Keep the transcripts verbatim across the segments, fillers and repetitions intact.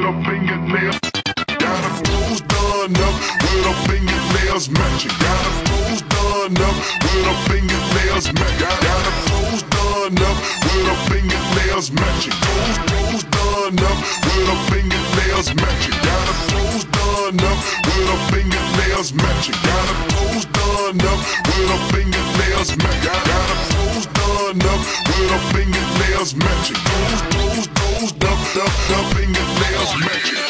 with her fingernails. Got her toes done up with her fingernails matching. Got her toes done up with her fingernails matching. Got, got her toes done up with her fingernails matching. Toes, toes done up with her fingernails matching. Got her toes done up with her fingernails matching. Got her toes done up with her fingernails matching. Got, got her toes done up with her fingernails matching. Toes, toes, toes, up, up, up, fingernails matching.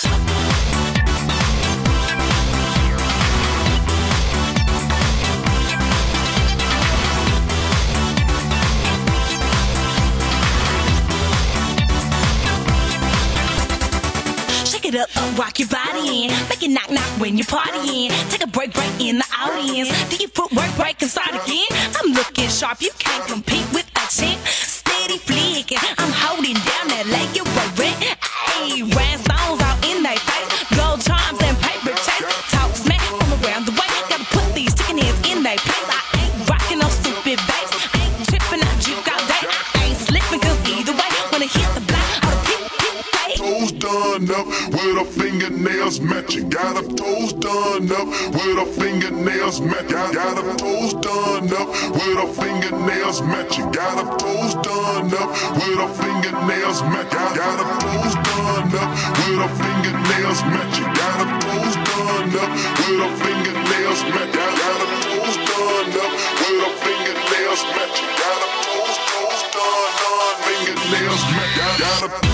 It up, up, rock your body in. Make it knock, knock when you're partying. Take a break, break in the audience. Do your footwork break and start again? I'm looking sharp, you can't compete with a chick. Steady flicking, I'm holding down that leg, you rent. Ayy, rhinestones out in they face. Gold charms and paper chase. Talk smack from around the way. Gotta put these chicken heads in they place. I ain't rocking no stupid bass. Ain't tripping, I juke all day. I ain't slipping, cause either way, when I hit the block, all the people, people play. Toes done up with her fingernails matching. Got her toes done up with her fingernails matching. Got, got her toes done up with her fingernails matching. Got her toes done up with her fingernails matching. Got, got her toes done up with her fingernails matching. Got her toes done up with her fingernails matching. Got, got her toes done up with her fingernails matching. Got her toes, toes done, done, fingernails matching. Got, got her.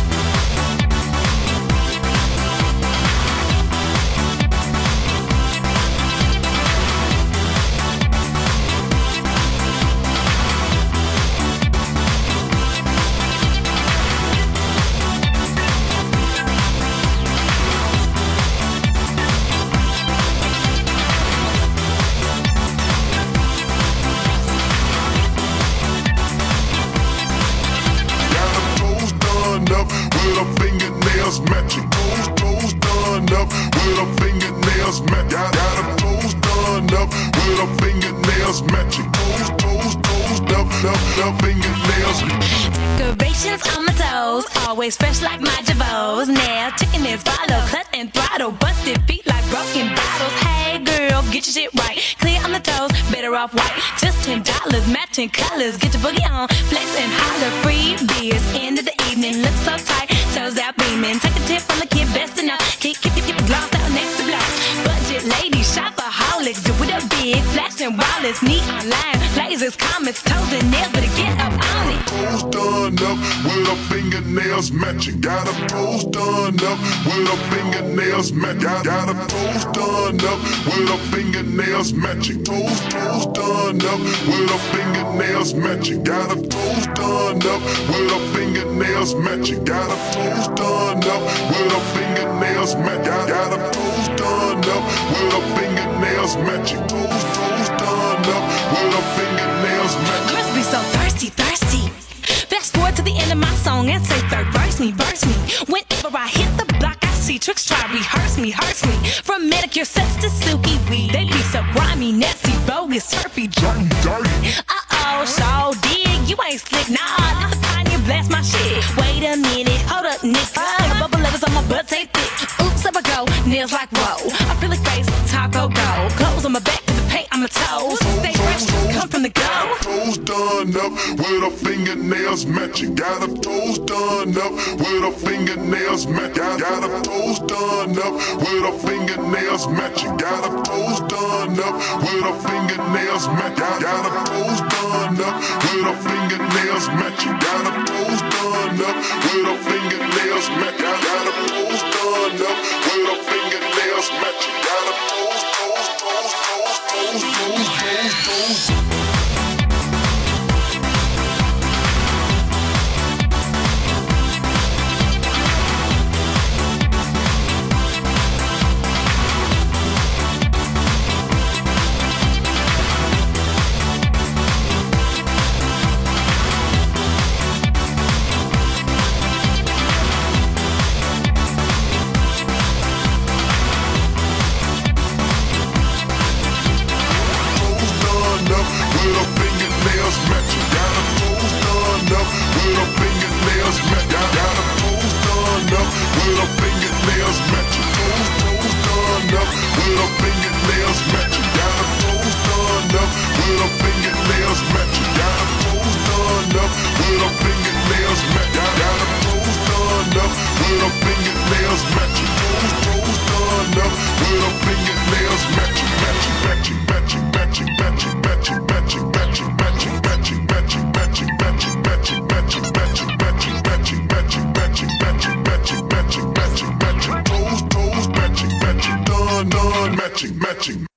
With her fingernails matching. Toes, toes done up with her fingernails matching. Got, got her toes done up with her fingernails matching. Toes, toes, toes, up, up, up, fingernails. Decorations on my toes, always fresh like my Javos. Now chicken is follow, clutch and throttle, busted feet like broken bottles. Hey girl, get your shit right, clear on the toes, better off white. Just ten dollars, matching colors, get your boogie on, flex and holler. Free beers, end of the evening, look so tight, toes out beaming. Take a tip from the kid, best enough, keep, keep, keep, keep it glossed out next to block. Budget ladies, shopaholics, do it up big, flashing wallets, neon line, lasers, comets, toes and nails, better get up on it. Toes done up with her fingernails matching. Got her toes done up with her fingernails matching. Got, got her toes done up with her fingernails matching. Toes, toes done up with her fingernails matching. Got her toes done up with her fingernails matching. Got her toes done up with her fingernails matching. Got, got her toes done up with her fingernails matching. Toes, toes done up with her fingernails matching. Girls be so thirsty, thirsty. Fast forward to the end of my song and say third verse me, verse me. Whenever I hit the block, I see tricks try rehearse me, hurts me. From manicure sets to silky weed, they be so grimy, nasty, bogus, turfy, dirty, dirty. Uh oh, so dig, you ain't slick, nah. Let the pioneer blast my shit. Wait a minute, hold up, nigga. Bubble letters on my butt, say thick. Oops, up I go, nails like whoa. Acrylic face, taco go. Clothes on my back, to the paint on my toes. Stay fresh, come from the go. Toes done up with her fingernails matching. Got her toes done up with her fingernails matching. Got, got her toes done up with her fingernails matching. Got her toes done up with her fingernails matching. Got, got her toes done up with her fingernails matching. Got her toes done up with her fingernails matching. Got, got her toes done up with her fingernails matching. Got her toes, toes, toes, toes, toes, toes, toes, toes. matching, matching.